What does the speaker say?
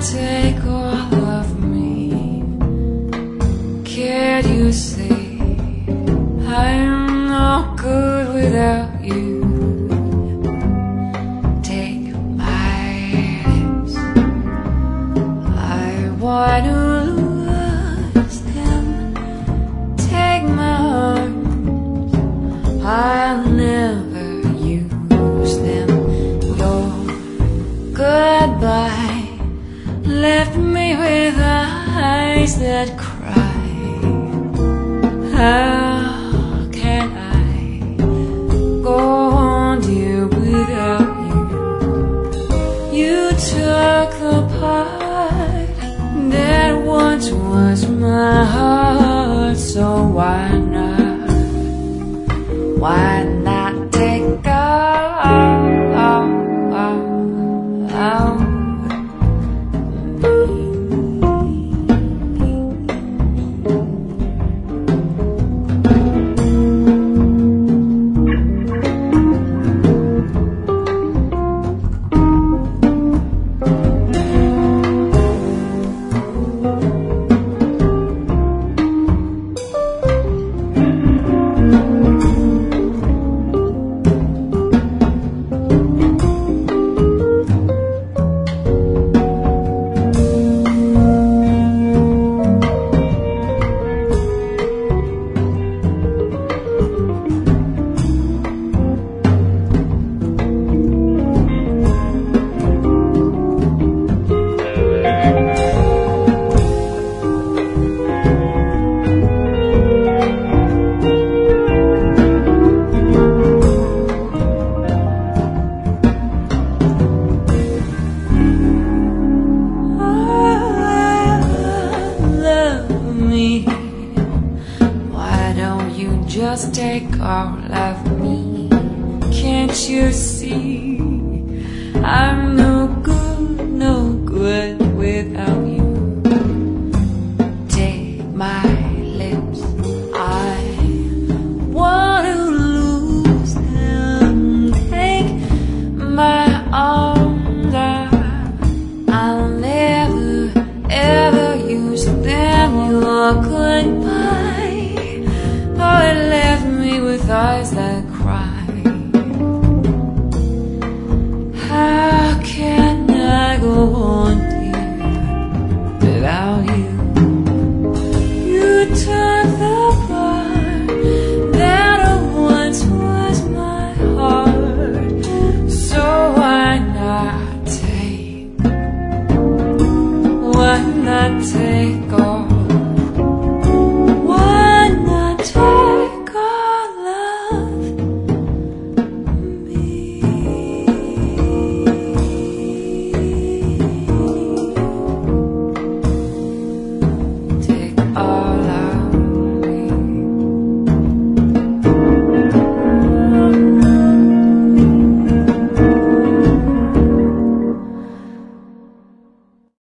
take all of me? Can't you see I'm no good without you? Take my lips, I want to lose them. Take my arms, I'll never use them. Your goodbye left me with eyes that cry. How can I go on, dear, without you? You took the part that once was my heart, so why not? Why not take all just take all of me? Can't you see I'm